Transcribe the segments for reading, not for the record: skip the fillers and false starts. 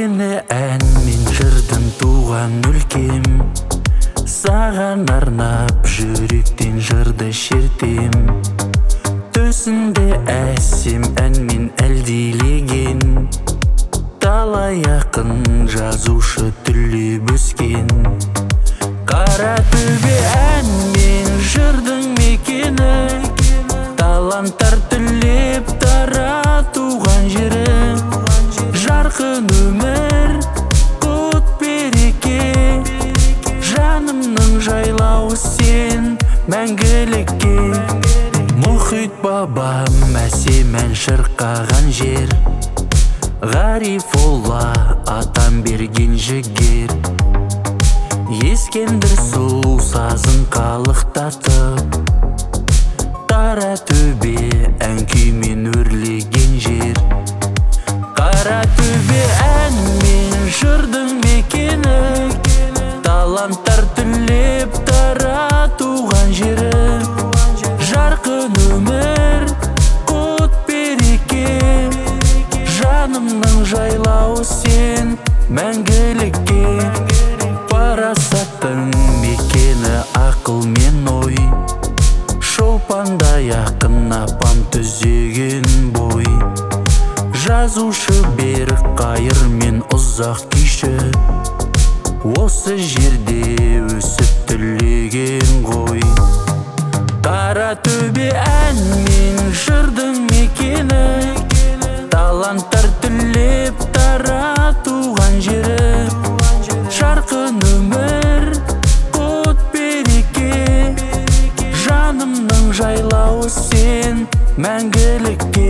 мекені ән мен жырдың туған өлкем. Саған арнап жүректен жырды шертем. Төсінде әсем ән мен әлдилеген, талай ақын жазушы түлеп өскен. Қара төбе ән мен жырдың мекені, таланттар түлеп таратуған жері. Жарқын өмір, құт береке, жанымның жайлауы сен мәңгілікке. Мұхит бабам әсем ән шырқаған жер, Ғарифолла атам берген жігер. Ескендір сұлу сазын қалықтатып, Қара төбе ән күймен өрлеген жер. Қара төбе ән мен жырдың мекені, таланттар түлеп таратуған жері. Жарқын өмір, құт береке, жанымның жайлауы сен мәңгілікке. Парасаттың мекені ақыл мен ой, шолпандай ақын апам түзеген бой. Жазушы берік қайыр мен ұзақ күйші, осы жерде өсіп түлеген ғой. Қара төбе ән мен жырдың мекені, таланттар түлеп таратуған жері. Жарқын өмір, құт береке, жанымның жайлауы сен мәңгілікке.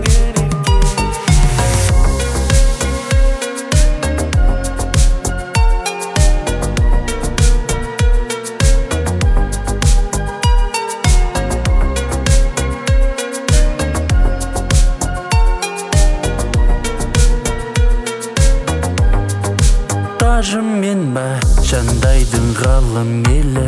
Қажым мен Батчандайдың ғалым елі,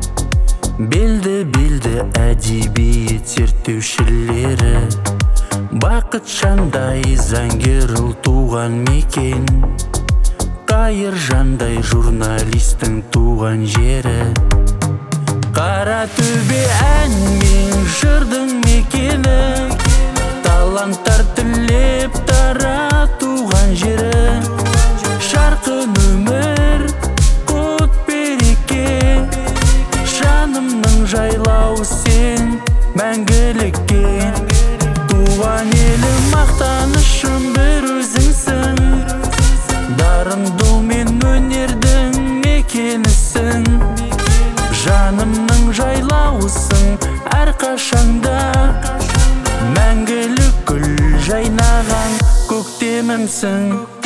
белді әдебиет зерттеушілері. Бақытжандай заңгер ұл туған мекен, Қайыржандай журналистің туған жері. Қара төбе ән мен жырдың мекені, таланттар түлеп таратуған жері. Жарқын өмір, құт береке, жанымның жайлауы сен мәңгілікке. Туған елім мақтанышым бір өзіңсің, дарынды мен өнердің мекенісің. Жанымның жайлауысың әрқашанда, мәңгілік гүл жайнаған көктемімсің.